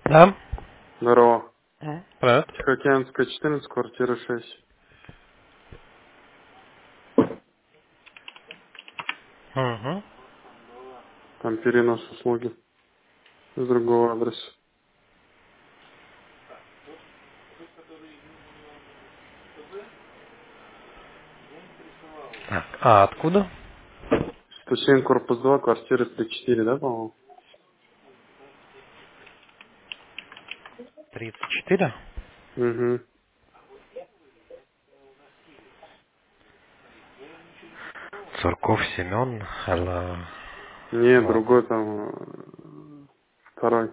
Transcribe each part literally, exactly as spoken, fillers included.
Да? Здорово. М, Привет. Тихоокеанская, четырнадцать, квартира шесть. Угу. Там перенос услуги с другого адреса. Так, а откуда? сто семь, корпус два, квартира тридцать четыре, да, по-моему? тридцать четыре. Угу. Цурков Семен. Алло. Не, Ладно. другой там, э, второй.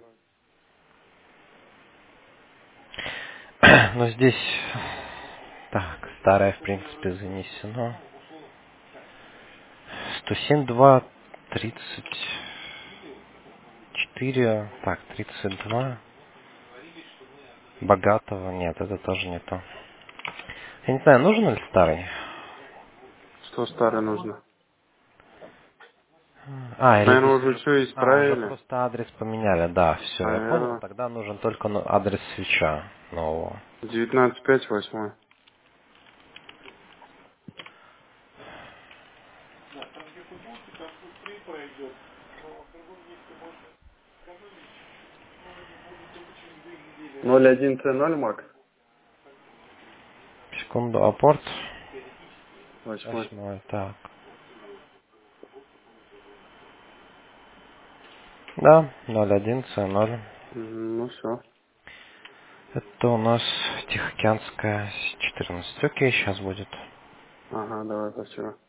Но здесь... Так, старое, в принципе, занесено. сто семь два тридцать четыре. Так, тридцать два. Богатого. Нет, это тоже не то. Я не знаю, нужен ли старый? Что старый нужно? А, или Наверное, здесь уже уже... все А, уже исправили. просто адрес поменяли. Да, все, я понял. Наверное. Тогда нужен только ну, адрес свеча нового. девятнадцать пять восемь. ноль один Ц ноль, Макс. Секунду, апорт. Восьмой. Восьмой, так. Да, ноль один Ц ноль. Мгм, ну все. Это у нас Тихоокеанская четырнадцать. Окей, сейчас будет. Ага, давай, спасибо.